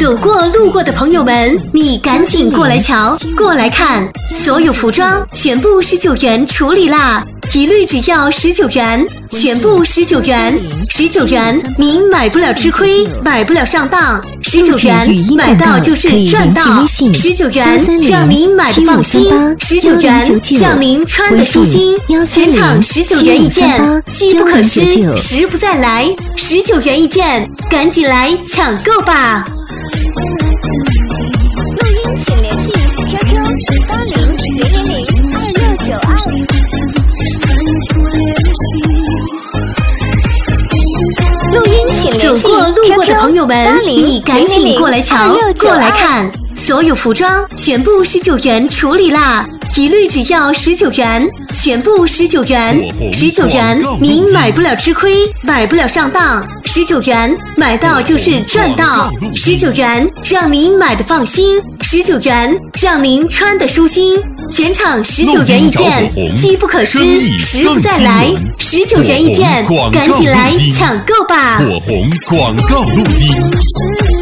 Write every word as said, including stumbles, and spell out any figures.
走过路过的朋友们，你赶紧过来瞧，过来看，所有服装全部十九元处理啦，一律只要十九元，全部十九元，十九元您买不了吃亏，买不了上当，十九元买到就是赚到，十九元让您买的放心，十九元让您穿的舒心，全场十九元一件，机不可失，时不再来，十九元一件，赶紧来抢购吧！ 录音请联系 Q Q 八零零零零二六九二。录音请联系走过路过的朋友们，你赶紧过来瞧，过来看，所有服装全部十九元处理啦，一律只要十九元，全部十九元，十九元您买不了吃亏，买不了上当，十九元买到就是赚到，十九元让您买的放心，十九元让您穿的舒心，全场十九元一件，机不可失，时不再来，十九元一件，赶紧来抢购吧！ 火红广告录音。